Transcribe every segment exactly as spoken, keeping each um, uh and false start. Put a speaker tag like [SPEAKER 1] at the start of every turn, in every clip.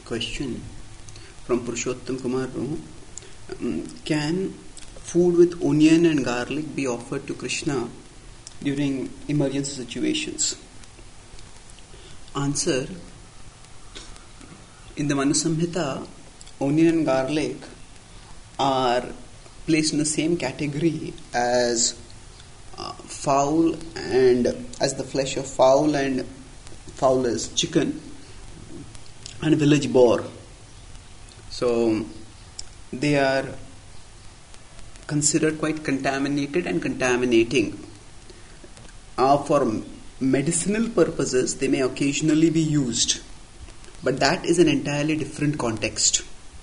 [SPEAKER 1] Question from Purushottam Kumar. Um, can food with onion and garlic be offered to Krishna during emergency situations? Answer. In the Manu Samhita, onion and garlic are placed in the same category as uh, fowl and as the flesh of fowl and fowl is chicken and village boar. So they are considered quite contaminated and contaminating. Uh, for medicinal purposes, they may occasionally be used, but that is an entirely different context.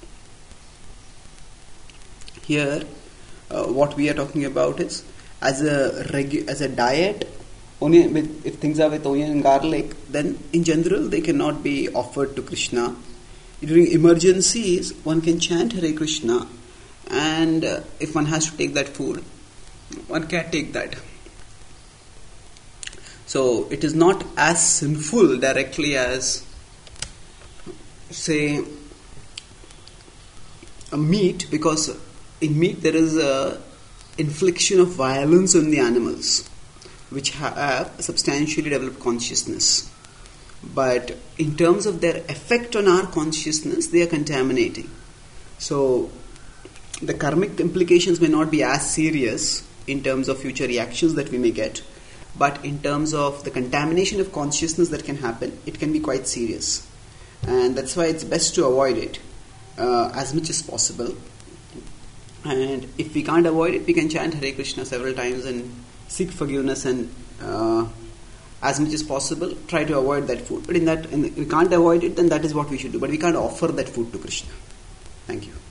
[SPEAKER 1] Here, uh, what we are talking about is as a regu- as a diet. Onion, with, if things are with onion and garlic, then in general they cannot be offered to Krishna. During emergencies, one can chant Hare Krishna, and uh, if one has to take that food, one can take that. So it is not as sinful directly as, say, a meat, because in meat there is a infliction of violence on the animals, which have substantially developed consciousness. But in terms of their effect on our consciousness, they are contaminating. So the karmic implications may not be as serious in terms of future reactions that we may get, but in terms of the contamination of consciousness that can happen, it can be quite serious. And that's why it's best to avoid it uh, as much as possible. And if we can't avoid it, we can chant Hare Krishna several times and seek forgiveness, and uh, as much as possible try to avoid that food. But in that, in the, we can't avoid it, then that is what we should do. But we can't offer that food to Krishna. Thank you.